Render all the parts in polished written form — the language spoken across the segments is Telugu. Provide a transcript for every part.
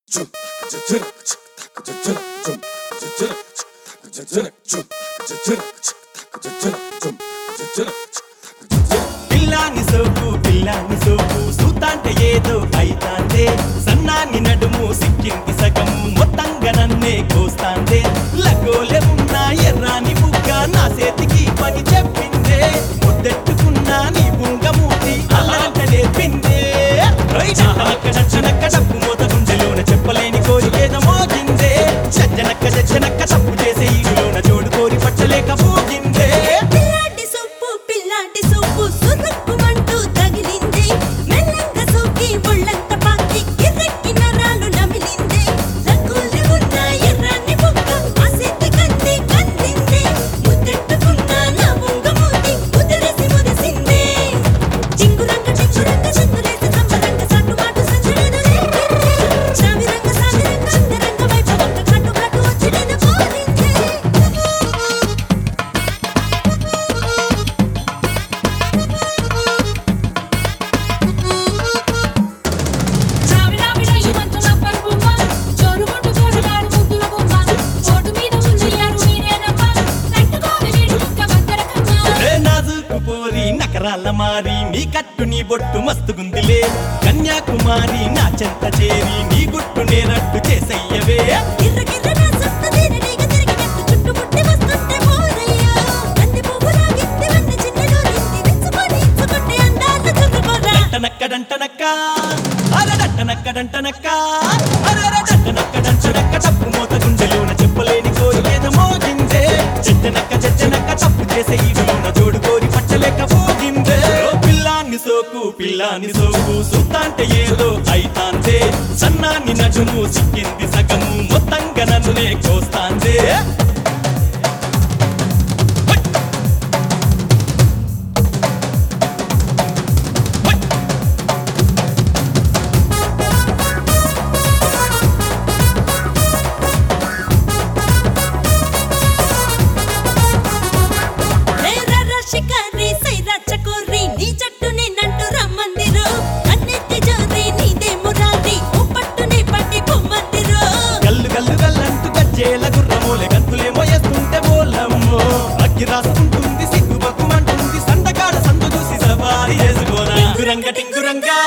పిల్లాని సోకు సూతాంటే ఏదో అయితాందే సన్నాని నడుము సిక్కింది సగము మొత్తంగా నన్నే కోస్తాందే లగోలే ఉన్న ఎర్రాని బుగ్గ నా చేతికి పని చెప్పిందే ముద్దెట్టుకున్నా నీ బుంగమూతి అలాంట నేర్పిందే చనక్క డప్పు మోత గుండెలోన చెప్పలేని కోరికేదో మోగిందే చచ్చనక్క తప్పు చేసే ఈలోన జోడు కోరి పట్టలేక పోగిందే పిల్లాటి సొప్పు సురుక్కుమంటూ తగిలిందే మెల్లంగా సోకి ఒళ్ళంత పాకి కిర్రెక్కి నరాలు నమిలిందే లక్కులు ఉన్న ఎర్రాని బుగ్గ ఆసెత్తి కందిందే ముద్దెట్టుకున్న నా బుంగమూతి ముదిరేసి మురిసిందే చింగురంగ చిందులేసి సంబరంగ సట్టుమాటు సంచలన రేపిందే చావిరంగ అంతరంగ వైపు ఒక్క కట్టుబాటు వచ్చి నేను కోరిందే నకరాల మారి నీ కట్టు నీ బొట్టు మస్తుగుందిలే కన్యాకుమారి నా చెంత చేరి నీ గుట్టు నేరట్టు చేసయ్యవే తప్పు మోత గుండెలోన చెప్పలేని కోరికేదో మోగిందే చెచ్చనక్క తప్పు చేసే ఈలోన జోడు కోరి పట్టలేకపోయిందే పిల్లాని సోకు సుత్తాంటే ఏదో అయితాందే సన్నాని నడుము సిక్కింది సగము మొత్తంగా నన్నే కోస్తాందే రాసుకుంటుంది సిగ్గు బక్కుమంటుంది సందకాడ సందు చూసి సవారి చేసుకోనా టింగురంగా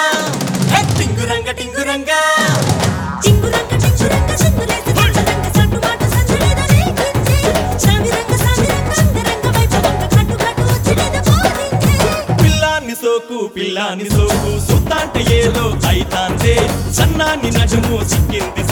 పిల్లాని సోకు సుత్తాంటే ఏదో అయితాందే సన్నాని నడుము సిక్కింది